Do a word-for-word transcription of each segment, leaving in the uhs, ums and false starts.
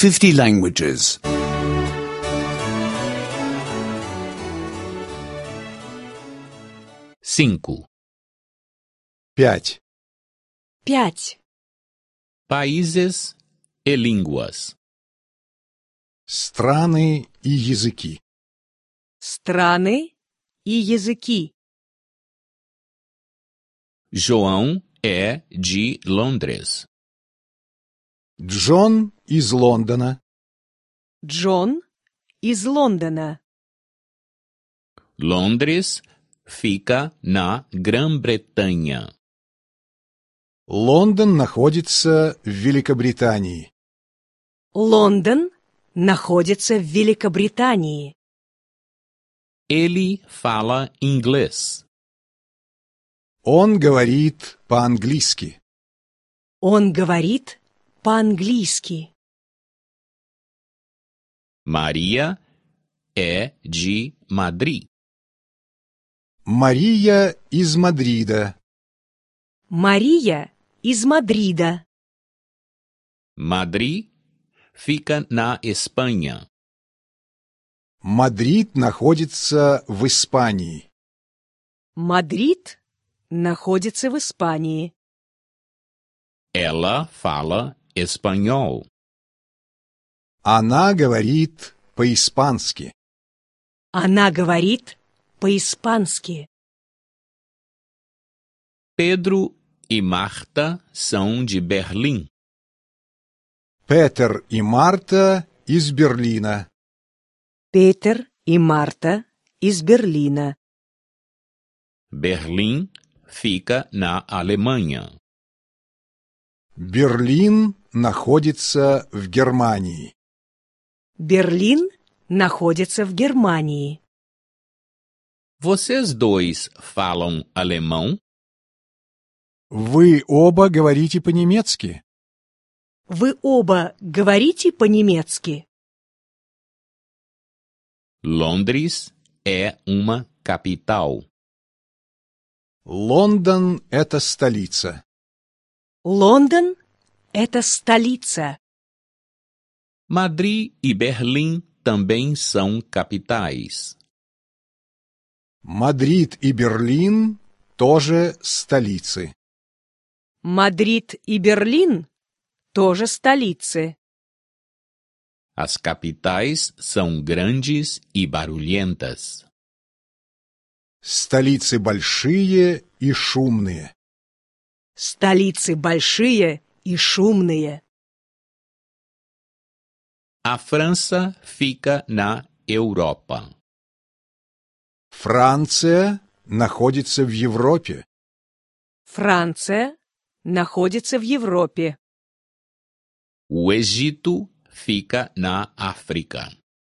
fifty languages. Cinco. Пять. Пять. Países e línguas. Страны и языки. Страны и языки. João é de Londres. Джон из Лондона. Джон из Лондона. Londres fica na Grã-Bretanha. Лондон находится в Великобритании. Лондон находится в Великобритании. Ele fala inglês. Он говорит по-английски. Он говорит по-английски. Maria é de Madrid. Мария из Мадрида. Мария из Мадрида. Madrid fica na Espanha. Мадрид находится в Испании. Мадрид находится в Испании. Ela fala espanhol. Она говорит по-испански. Она говорит по-испански. Pedro e Marta são de Berlim. Петер и Марта из Берлина. Петер и Марта из Берлина. Berlim fica na Alemanha. Берлин находится в Германии. Берлин находится в Германии. Vocês dois falam alemão? Вы оба говорите по-немецки. Вы оба говорите по-немецки? Londres é uma capital. Лондон – это столица. Лондон – это столица. Madrid e Berlim também são capitais. Мадрид и Берлин тоже столицы. Мадрид и Берлин тоже столицы. As capitais são grandes e barulhentas. Столицы большие и шумные. Столицы большие и шумные. A França fica na Europa. Франция находится в Европе. Франция находится в Европе. O Egito fica na África.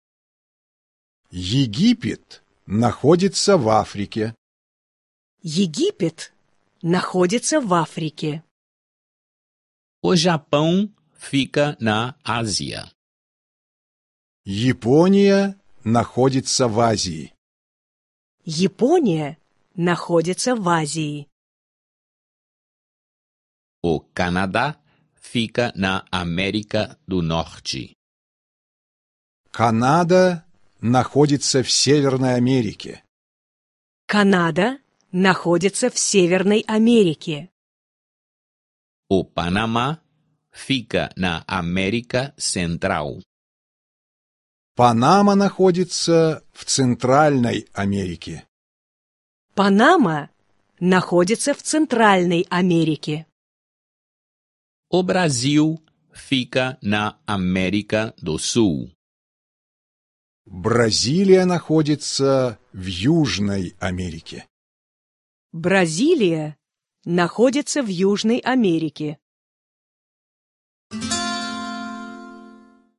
Египет находится в Африке. Египет находится в Африке. O Japão fica na Ásia. Япония находится в Азии. Япония находится в Азии. O Canadá fica na América do Norte. Канада находится в Северной Америке. Канада находится в Северной Америке. O Panamá fica na América Central. Панама находится в Центральной Америке. Панама находится в Центральной Америке. O Brasil fica na América do Sul. Бразилия находится в Южной Америке. Бразилия находится в Южной Америке.